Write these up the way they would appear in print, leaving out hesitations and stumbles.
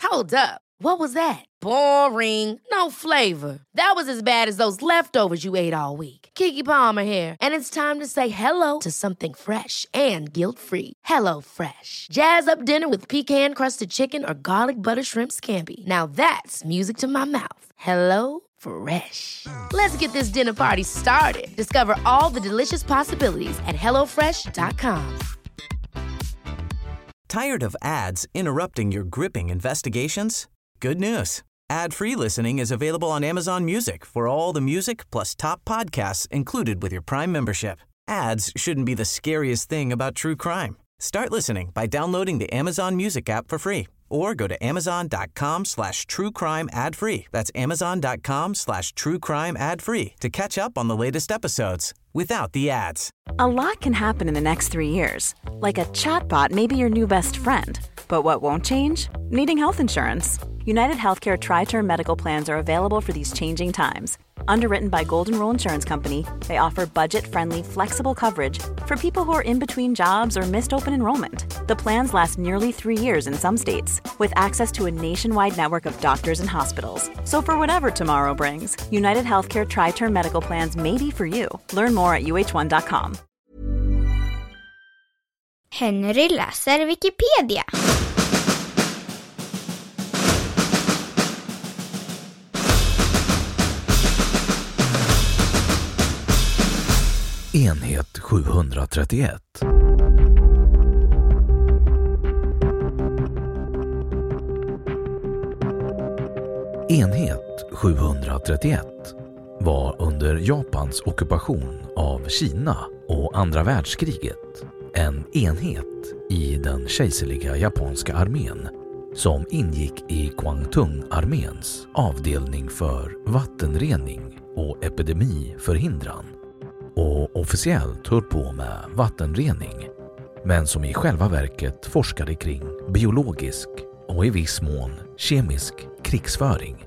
Hold up. What was that? Boring. No flavor. That was as bad as those leftovers you ate all week. Keke Palmer here, and it's time to say hello to something fresh and guilt-free. Hello Fresh. Jazz up dinner with pecan-crusted chicken or garlic butter shrimp scampi. Now that's music to my mouth. Hello Fresh. Let's get this dinner party started. Discover all the delicious possibilities at hellofresh.com. Tired of ads interrupting your gripping investigations? Good news. Ad-free listening is available on Amazon Music for all the music plus top podcasts included with your Prime membership. Ads shouldn't be the scariest thing about true crime. Start listening by downloading the Amazon Music app for free or go to amazon.com/truecrime ad-free. That's amazon.com/truecrime ad-free to catch up on the latest episodes without the ads. A lot can happen in the next 3 years. Like a chatbot may be your new best friend. But what won't change? Needing health insurance. United Healthcare Tri-Term Medical Plans are available for these changing times. Underwritten by Golden Rule Insurance Company, they offer budget-friendly, flexible coverage for people who are in between jobs or missed open enrollment. The plans last nearly 3 years in some states, with access to a nationwide network of doctors and hospitals. So for whatever tomorrow brings, United Healthcare Tri-Term Medical Plans may be for you. Learn more at uh1.com. Henry läser Wikipedia. Enhet 731. Enhet 731 var under Japans ockupation av Kina och andra världskriget en enhet i den kejserliga japanska armén som ingick i Kwantung-arméns avdelning för vattenrening och epidemiförhindran och officiellt höll på med vattenrening, men som i själva verket forskade kring biologisk och i viss mån kemisk krigsföring.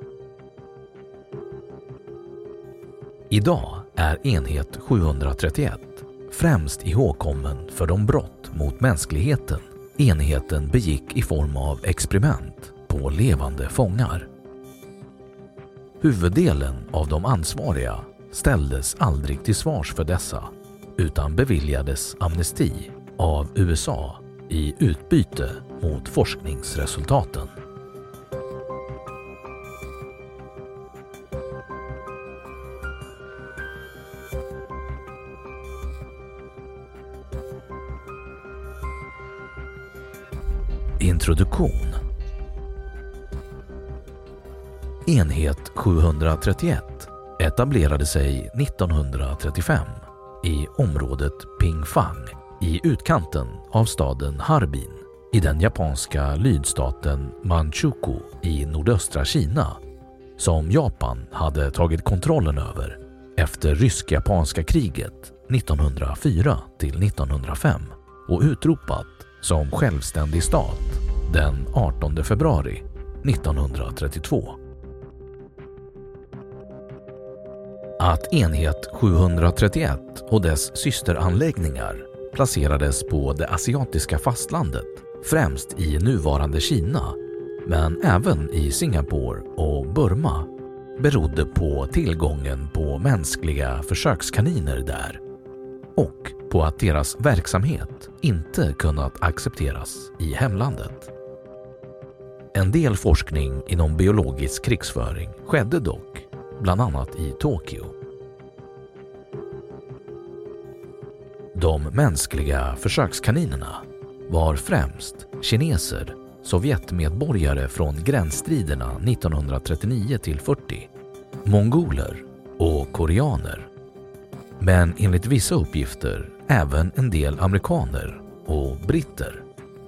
Idag är enhet 731 främst ihågkommen för de brott mot mänskligheten enheten begick i form av experiment på levande fångar. Huvuddelen av de ansvariga ställdes aldrig till svars för dessa utan beviljades amnesti av USA i utbyte mot forskningsresultaten. Introduktion. Enhet 731 etablerade sig 1935 i området Pingfang i utkanten av staden Harbin i den japanska lydstaten Manchukuo i nordöstra Kina som Japan hade tagit kontrollen över efter rysk-japanska kriget 1904 till 1905 och utropat som självständig stat den 18 februari 1932. Att enhet 731 och dess systeranläggningar placerades på det asiatiska fastlandet, främst i nuvarande Kina, men även i Singapore och Burma, berodde på tillgången på mänskliga försökskaniner där och på att deras verksamhet inte kunnat accepteras i hemlandet. En del forskning inom biologisk krigsföring skedde dock, bland annat i Tokyo. De mänskliga försökskaninerna var främst kineser, sovjetmedborgare från gränsstriderna 1939 till 40, mongoler och koreaner. Men enligt vissa uppgifter även en del amerikaner och britter.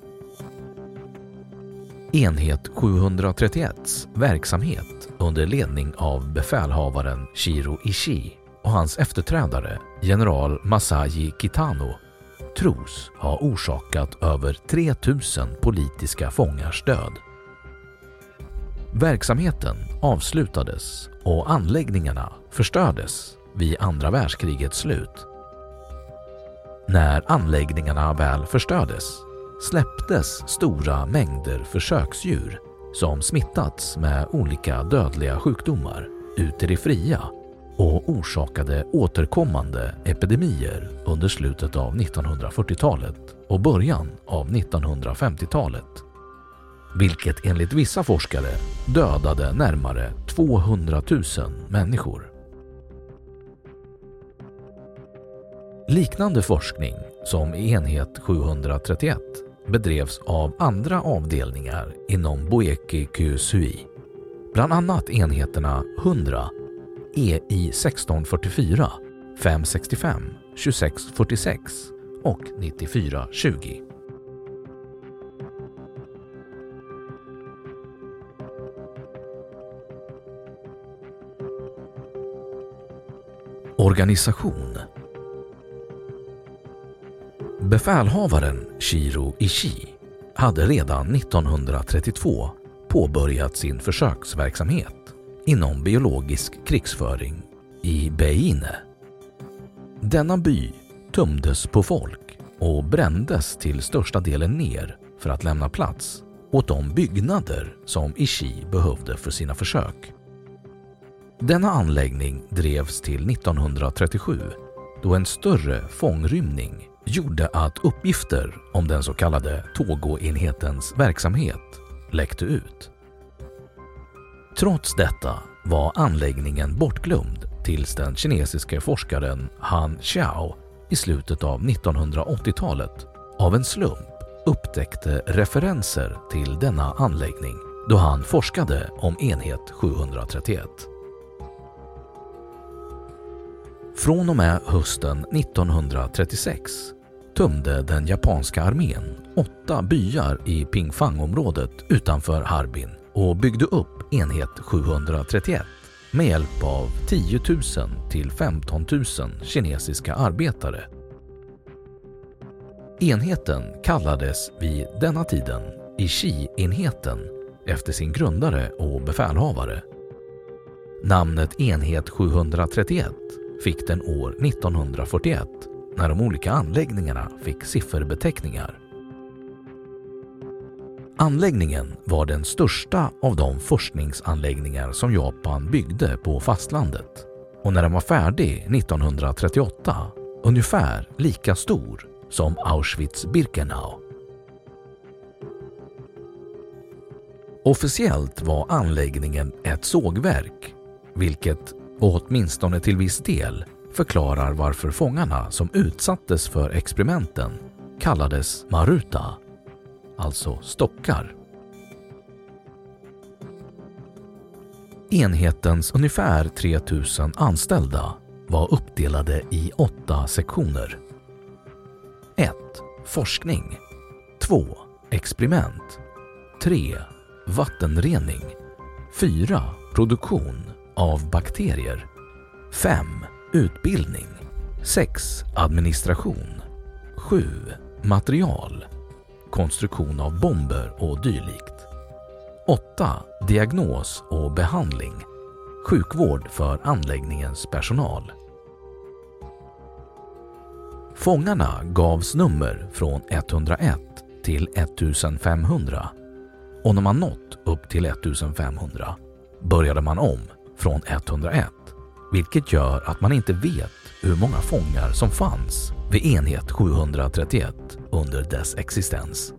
Enhet 731s verksamhet under ledning av befälhavaren Shiro Ishii och hans efterträdare general Masaji Kitano tros ha orsakat över 3000 politiska fångars död. Verksamheten avslutades och anläggningarna förstördes vid andra världskrigets slut. När anläggningarna väl förstördes släpptes stora mängder försöksdjur som smittats med olika dödliga sjukdomar ut i det fria och orsakade återkommande epidemier under slutet av 1940-talet och början av 1950-talet, vilket enligt vissa forskare dödade närmare 200 000 människor. Liknande forskning som i enhet 731 bedrevs av andra avdelningar inom Boeki QSUI, bland annat enheterna 100, EI 1644, 565, 2646 och 9420. Organisation. Befälhavaren Shiro Ishii hade redan 1932 påbörjat sin försöksverksamhet inom biologisk krigsföring i Beine. Denna by tömdes på folk och brändes till största delen ner för att lämna plats åt de byggnader som Ishii behövde för sina försök. Denna anläggning drevs till 1937 då en större fångrymning gjorde att uppgifter om den så kallade Togo-enhetens verksamhet läckte ut. Trots detta var anläggningen bortglömd tills den kinesiska forskaren Han Xiao i slutet av 1980-talet av en slump upptäckte referenser till denna anläggning då han forskade om enhet 731. Från och med hösten 1936 tömde den japanska armén 8 byar i Pingfang-området utanför Harbin och byggde upp enhet 731 med hjälp av 10 000 till 15 000 kinesiska arbetare. Enheten kallades vid denna tiden Ishii-enheten efter sin grundare och befälhavare. Namnet enhet 731 fick den år 1941 när de olika anläggningarna fick sifferbeteckningar. Anläggningen var den största av de forskningsanläggningar som Japan byggde på fastlandet och när den var färdig 1938 ungefär lika stor som Auschwitz-Birkenau. Officiellt var anläggningen ett sågverk, vilket åtminstone till viss del förklarar varför fångarna som utsattes för experimenten kallades maruta, alltså stockar. Enhetens ungefär 3000 anställda var uppdelade i 8 sektioner. 1. Forskning. 2. Experiment. 3. Vattenrening. 4. Produktion av bakterier. 5. Utbildning. 6. Administration. 7. Material. Konstruktion av bomber och dylikt. 8. Diagnos och behandling. Sjukvård för anläggningens personal. Fångarna gavs nummer från 101 till 1500 och när man nått upp till 1500 började man om från 101, vilket gör att man inte vet hur många fångar som fanns vid enhet 731 under dess existens.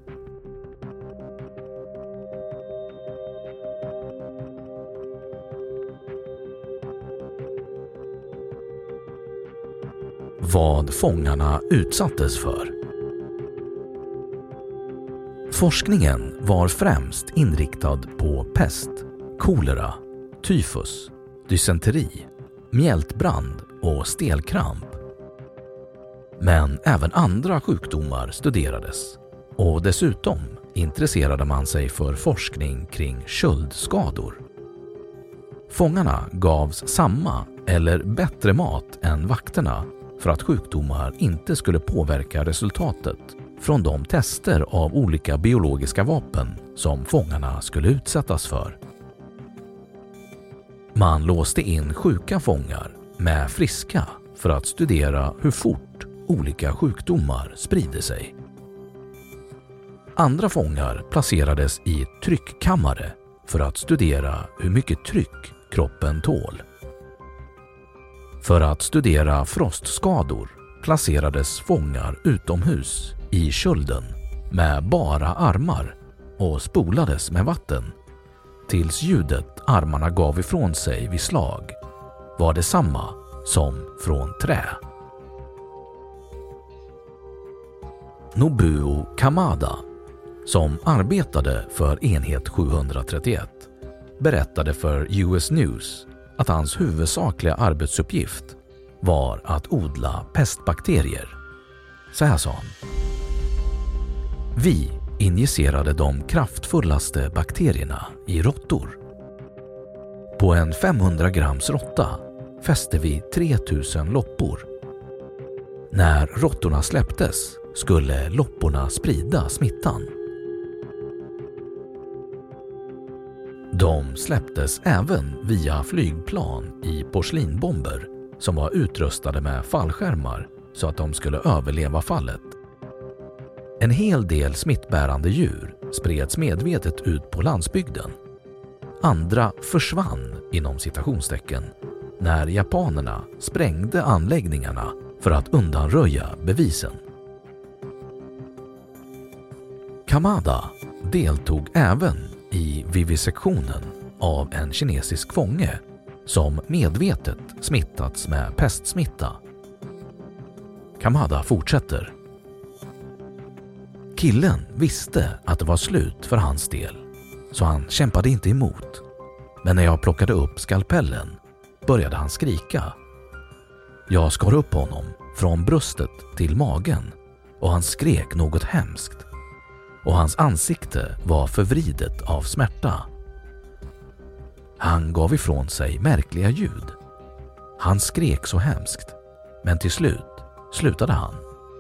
Vad fångarna utsattes för. Forskningen var främst inriktad på pest, kolera, tyfus, dysenteri, mjältbrand och stelkramp. Men även andra sjukdomar studerades och dessutom intresserade man sig för forskning kring köldskador. Fångarna gavs samma eller bättre mat än vakterna för att sjukdomar inte skulle påverka resultatet från de tester av olika biologiska vapen som fångarna skulle utsättas för. Man låste in sjuka fångar med friska för att studera hur fort olika sjukdomar sprider sig. Andra fångar placerades i tryckkammare för att studera hur mycket tryck kroppen tål. För att studera frostskador placerades fångar utomhus i kölden med bara armar och spolades med vatten tills ljudet armarna gav ifrån sig vid slag var detsamma som från trä. Nobuo Kamada, som arbetade för enhet 731, berättade för US News att hans huvudsakliga arbetsuppgift var att odla pestbakterier. Så här sa han: Vi injicerade de kraftfullaste bakterierna i råttor. På en 500 grams råtta fäste vi 3000 loppor. När råttorna släpptes skulle lopporna sprida smittan. De släpptes även via flygplan i porslinbomber som var utrustade med fallskärmar så att de skulle överleva fallet. En hel del smittbärande djur spreds medvetet ut på landsbygden. Andra försvann inom citationstecken när japanerna sprängde anläggningarna för att undanröja bevisen. Kamada deltog även i vivisektionen av en kinesisk fånge som medvetet smittats med pestsmitta. Kamada fortsätter: Killen visste att det var slut för hans del, så han kämpade inte emot. Men när jag plockade upp skalpellen började han skrika. Jag skar upp honom från bröstet till magen och han skrek något hemskt. Och hans ansikte var förvridet av smärta. Han gav ifrån sig märkliga ljud. Han skrek så hemskt, men till slut slutade han.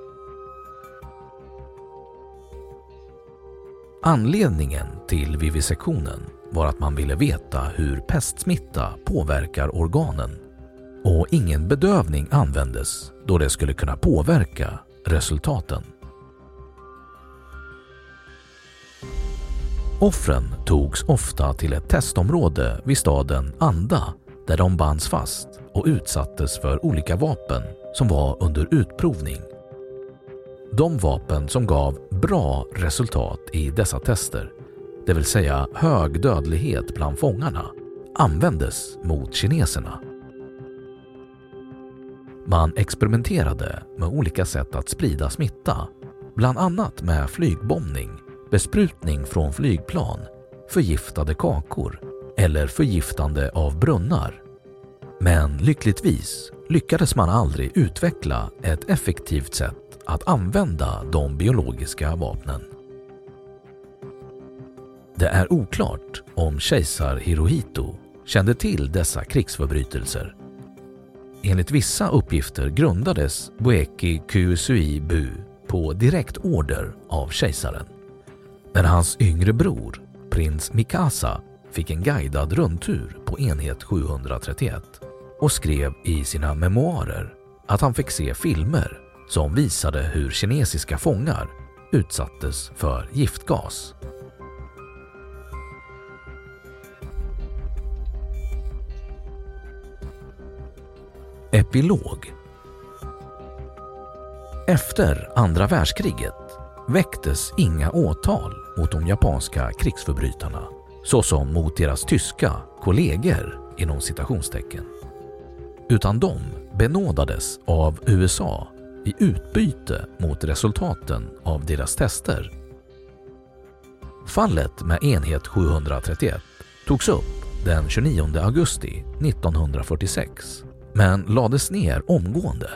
Anledningen till vivisektionen var att man ville veta hur pestsmitta påverkar organen, och ingen bedövning användes då det skulle kunna påverka resultaten. Offren togs ofta till ett testområde vid staden Anda där de bands fast och utsattes för olika vapen som var under utprovning. De vapen som gav bra resultat i dessa tester, det vill säga hög dödlighet bland fångarna, användes mot kineserna. Man experimenterade med olika sätt att sprida smitta, bland annat med flygbombning, besprutning från flygplan, förgiftade kakor eller förgiftande av brunnar. Men lyckligtvis lyckades man aldrig utveckla ett effektivt sätt att använda de biologiska vapnen. Det är oklart om kejsar Hirohito kände till dessa krigsförbrytelser. Enligt vissa uppgifter grundades Bueki Kyusui-bu på direkt order av kejsaren. Men hans yngre bror, prins Mikasa, fick en guidad rundtur på enhet 731 och skrev i sina memoarer att han fick se filmer som visade hur kinesiska fångar utsattes för giftgas. Epilog. Efter andra världskriget väcktes inga åtal mot de japanska krigsförbrytarna, såsom mot deras tyska kollegor inom citationstecken, utan de benådades av USA i utbyte mot resultaten av deras tester. Fallet med enhet 731 togs upp den 29 augusti 1946 men lades ner omgående.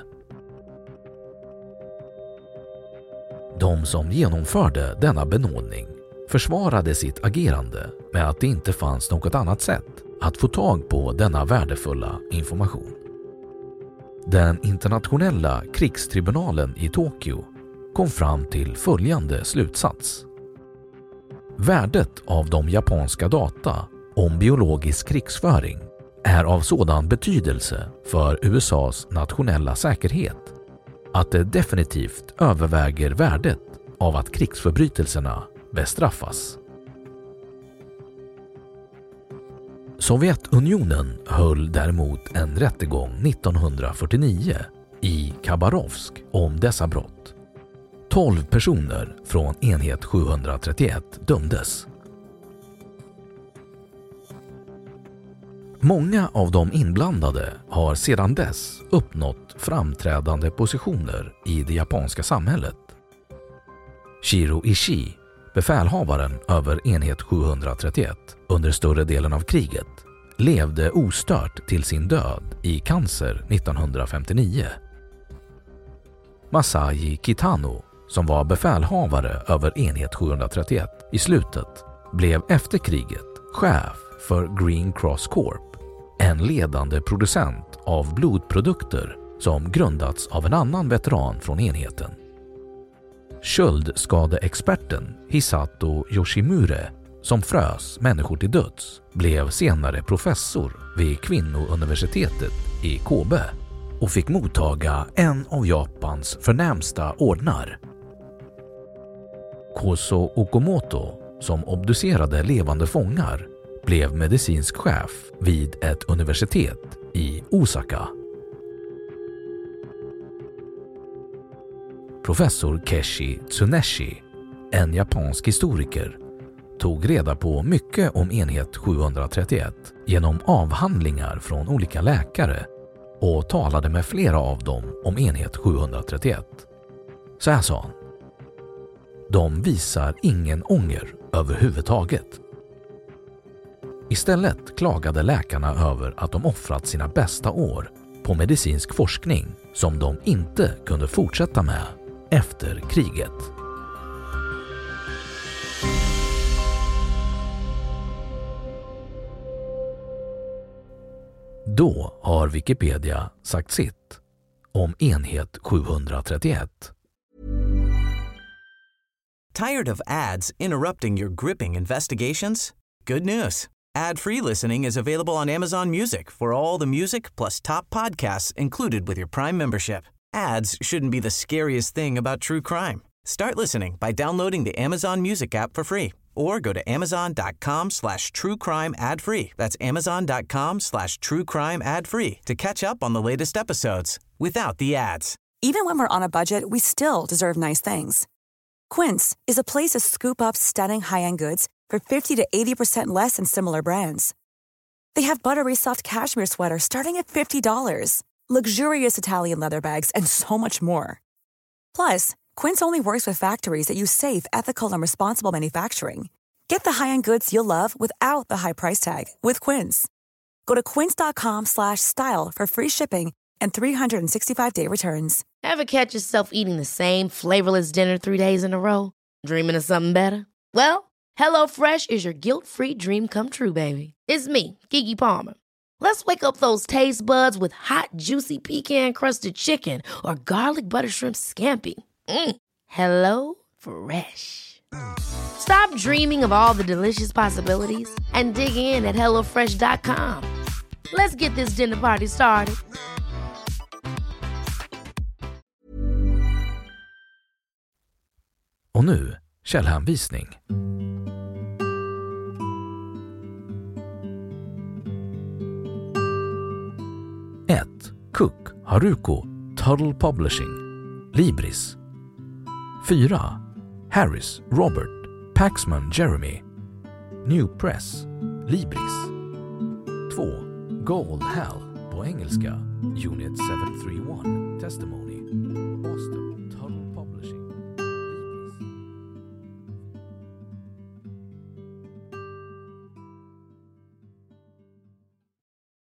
De som genomförde denna benådning försvarade sitt agerande med att det inte fanns något annat sätt att få tag på denna värdefulla information. Den internationella krigstribunalen i Tokyo kom fram till följande slutsats. Värdet av de japanska data om biologisk krigsföring är av sådan betydelse för USAs nationella säkerhet att det definitivt överväger värdet av att krigsförbrytelserna bestraffas. Sovjetunionen höll däremot en rättegång 1949 i Khabarovsk om dessa brott. 12 personer från enhet 731 dömdes. Många av de inblandade har sedan dess uppnått framträdande positioner i det japanska samhället. Shiro Ishii, befälhavaren över enhet 731 under större delen av kriget, levde ostört till sin död i cancer 1959. Masayi Kitano, som var befälhavare över enhet 731 i slutet, blev efter kriget chef för Green Cross Corp, en ledande producent av blodprodukter som grundats av en annan veteran från enheten. Köldskadeexperten Hisato Yoshimure, som frös människor till döds, blev senare professor vid kvinnouniversitetet i Kobe och fick mottaga en av Japans förnämsta ordnar. Koso Okamoto, som obducerade levande fångar, blev medicinsk chef vid ett universitet i Osaka. Professor Keshi Tsuneshi, en japansk historiker, tog reda på mycket om enhet 731 genom avhandlingar från olika läkare och talade med flera av dem om enhet 731. Så här sa han: de visar ingen ånger överhuvudtaget. Istället klagade läkarna över att de offrat sina bästa år på medicinsk forskning som de inte kunde fortsätta med efter kriget. Då har Wikipedia sagt sitt om enhet 731. Tired of ads interrupting your gripping investigations? Good news. Ad-free listening is available on Amazon Music for all the music plus top podcasts included with your Prime membership. Ads shouldn't be the scariest thing about true crime. Start listening by downloading the Amazon Music app for free or go to amazon.com/truecrime ad-free. That's amazon.com/truecrime ad-free to catch up on the latest episodes without the ads. Even when we're on a budget, we still deserve nice things. Quince is a place to scoop up stunning high-end goods for 50 to 80% less than similar brands. They have buttery soft cashmere sweaters starting at $50, luxurious Italian leather bags, and so much more. Plus, Quince only works with factories that use safe, ethical, and responsible manufacturing. Get the high-end goods you'll love without the high price tag with Quince. Go to quince.com/style for free shipping and 365-day returns. Ever catch yourself eating the same flavorless dinner 3 days in a row? Dreaming of something better? Well, HelloFresh is your guilt-free dream come true, baby. It's me, Keke Palmer. Let's wake up those taste buds with hot, juicy pecan-crusted chicken or garlic butter shrimp scampi. Hello Fresh. Stop dreaming of all the delicious possibilities and dig in at HelloFresh.com. Let's get this dinner party started. Och nu källhänvisning. 1. Cook, Haruko, Tuttle Publishing, Libris. 4. Harris, Robert, Paxman, Jeremy, New Press, Libris. 2. Gold Hell på engelska, Unit 731, Testimony,